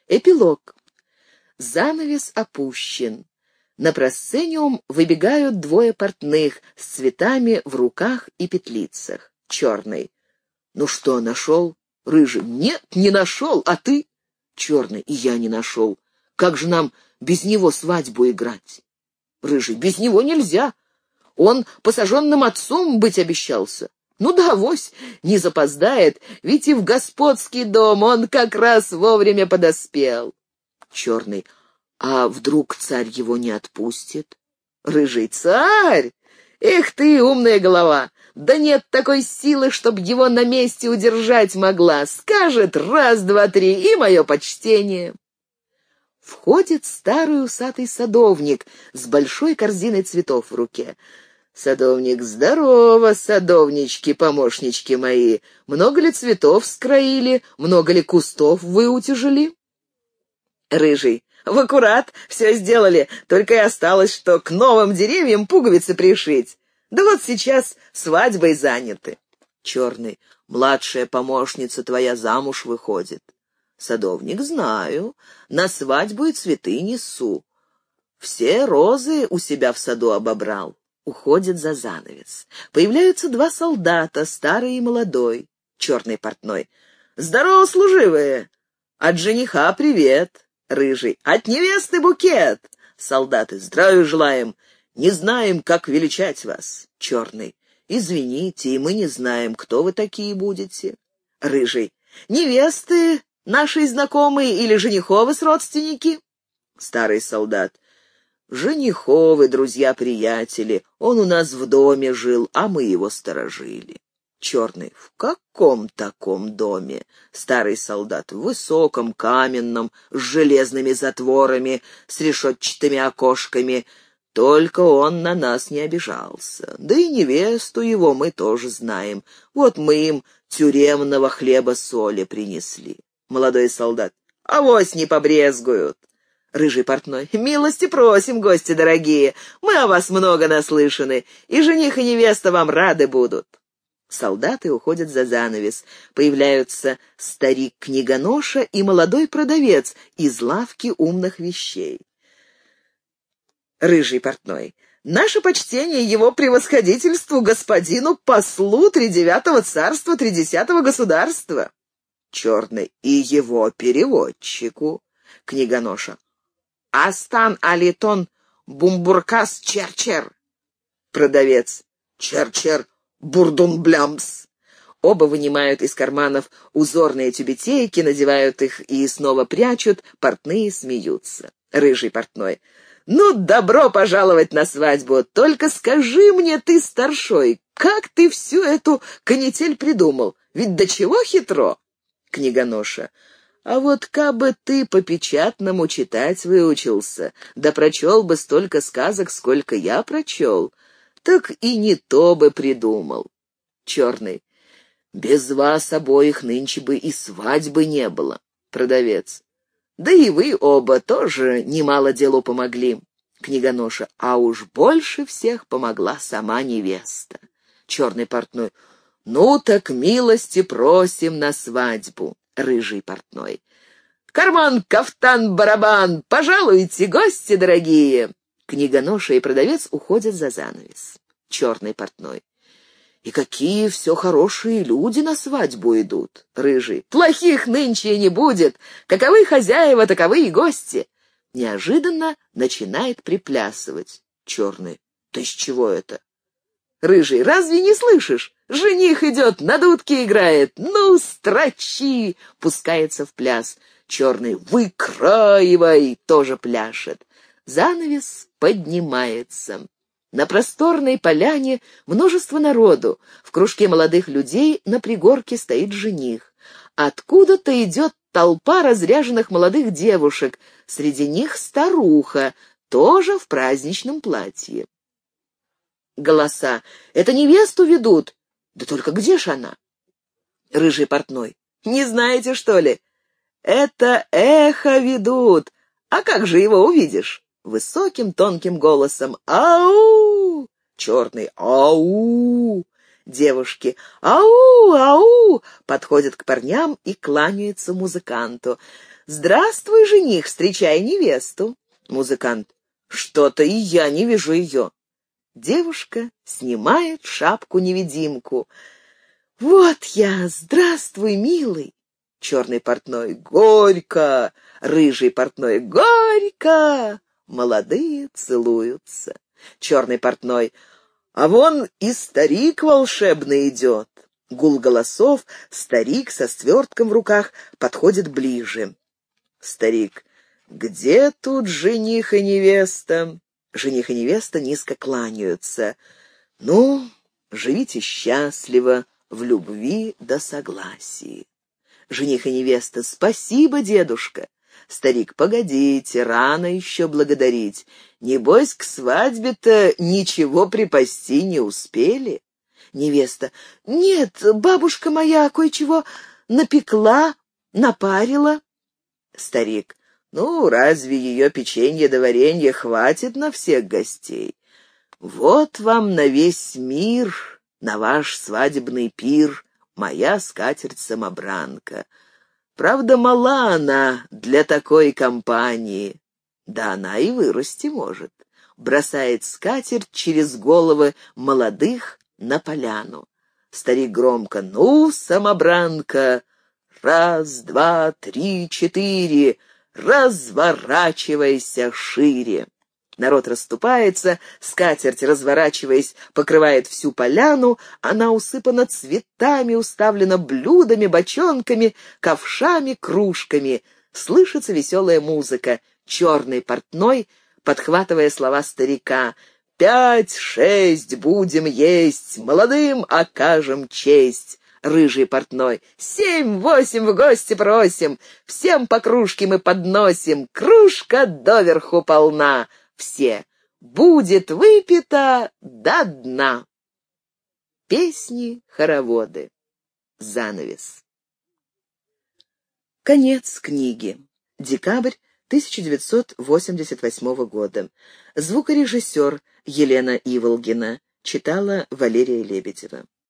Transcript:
Эпилог. Занавес опущен. На просцениум выбегают двое портных с цветами в руках и петлицах. Черный. «Ну что, нашел?» Рыжий. «Нет, не нашел, а ты?» Черный. «И я не нашел. Как же нам без него свадьбу играть?» Рыжий. «Без него нельзя. Он посаженным отцом быть обещался. Ну да, авось не запоздает, ведь и в господский дом он как раз вовремя подоспел». Черный. «А вдруг царь его не отпустит?» Рыжий. «Царь? Эх ты, умная голова! Да нет такой силы, чтоб его на месте удержать могла. Скажет раз, два, три, и мое почтение». Входит старый усатый садовник с большой корзиной цветов в руке. Садовник. «Здорово, садовнички, помощнички мои! Много ли цветов скроили, много ли кустов выутяжили?» Рыжий. «В аккурат все сделали, только и осталось, что к новым деревьям пуговицы пришить. Да вот сейчас свадьбой заняты». Черный. «Младшая помощница твоя замуж выходит». Садовник. «Знаю, на свадьбу и цветы несу. Все розы у себя в саду обобрал». Уходит за занавес. Появляются два солдата, старый и молодой. Черный портной. «Здорово, служивые! От жениха привет!» Рыжий. «От невесты букет!» Солдаты. «Здравия желаем! Не знаем, как величать вас!» Черный. «Извините, и мы не знаем, кто вы такие будете». Рыжий. «Невесты наши знакомые или жениховы с родственники?» Старый солдат. «Жениховы, друзья-приятели. Он у нас в доме жил, а мы его сторожили». Черный. «В каком таком доме?» Старый солдат. «В высоком, каменном, с железными затворами, с решетчатыми окошками. Только он на нас не обижался. Да и невесту его мы тоже знаем. Вот мы им тюремного хлеба-соли принесли». Молодой солдат. «Авось не побрезгуют». Рыжий портной. «Милости просим, гости дорогие, мы о вас много наслышаны, и жених и невеста вам рады будут». Солдаты уходят за занавес. Появляются старик-книгоноша и молодой продавец из лавки умных вещей. Рыжий портной. «Наше почтение его превосходительству господину послу тридевятого царства, тридесятого государства». Черный. «И его переводчику». Книгоноша. «Астан алитон бумбуркас черчер». Продавец. «Черчер бурдунблямс». Оба вынимают из карманов узорные тюбетейки, надевают их и снова прячут, портные смеются. Рыжий портной. «Ну, добро пожаловать на свадьбу, только скажи мне ты, старшой, как ты всю эту канитель придумал? Ведь до чего хитро?» Книгоноша. «А вот кабы ты по-печатному читать выучился, да прочел бы столько сказок, сколько я прочел, так и не то бы придумал». Черный. «Без вас обоих нынче бы и свадьбы не было». Продавец. «Да и вы оба тоже немало делу помогли». Книгоноша. «А уж больше всех помогла сама невеста». Черный портной. «Ну так милости просим на свадьбу». Рыжий портной. «Карман, кафтан, барабан! Пожалуйте, гости дорогие!» Книгоноша и продавец уходят за занавес. Черный портной. «И какие все хорошие люди на свадьбу идут!» Рыжий. «Плохих нынче не будет! Каковы хозяева, таковы и гости!» Неожиданно начинает приплясывать. Черный. «Ты с чего это?» Рыжий. «Разве не слышишь? Жених идет, на дудке играет. Ну, строчи!» Пускается в пляс. Черный. «Выкраивай!» Тоже пляшет. Занавес поднимается. На просторной поляне множество народу. В кружке молодых людей на пригорке стоит жених. Откуда-то идет толпа разряженных молодых девушек. Среди них старуха, тоже в праздничном платье. Голоса. «Это невесту ведут. Да только где ж она?» Рыжий портной. «Не знаете, что ли? Это эхо ведут. А как же его увидишь?» Высоким тонким голосом. «Ау!» Черный. «Ау!» Девушки. «Ау! Ау!» Подходят к парням и кланяются музыканту. «Здравствуй, жених, встречай невесту». Музыкант. «Что-то и я не вижу ее». Девушка снимает шапку-невидимку. «Вот я! Здравствуй, милый!» Черный портной. «Горько!» Рыжий портной. «Горько!» Молодые целуются. Черный портной. «А вон и старик волшебный идет». Гул голосов, старик со свертком в руках подходит ближе. Старик. «Где тут жених и невеста?» Жених и невеста низко кланяются. «Ну, живите счастливо, в любви да согласии». Жених и невеста. «Спасибо, дедушка». Старик. «Погодите, рано еще благодарить. Небось, к свадьбе-то ничего припасти не успели». Невеста. «Нет, бабушка моя кое-чего напекла, напарила». Старик. «Ну, разве ее печенье да варенье хватит на всех гостей? Вот вам на весь мир, на ваш свадебный пир, моя скатерть-самобранка. Правда, мала она для такой компании, да она и вырасти может». Бросает скатерть через головы молодых на поляну. Старик громко. «Ну, самобранка, раз, два, три, четыре, разворачивайся шире». Народ расступается, скатерть, разворачиваясь, покрывает всю поляну, она усыпана цветами, уставлена блюдами, бочонками, ковшами, кружками. Слышится веселая музыка. Черный портной, подхватывая слова старика: «5-6 будем есть, молодым окажем честь». Рыжий портной. 7-8 в гости просим, всем по кружке мы подносим, кружка доверху полна. Все. Будет выпито до дна. Песни-хороводы. Занавес. Конец книги. Декабрь 1988 года. Звукорежиссер Елена Иволгина. Читала Валерия Лебедева.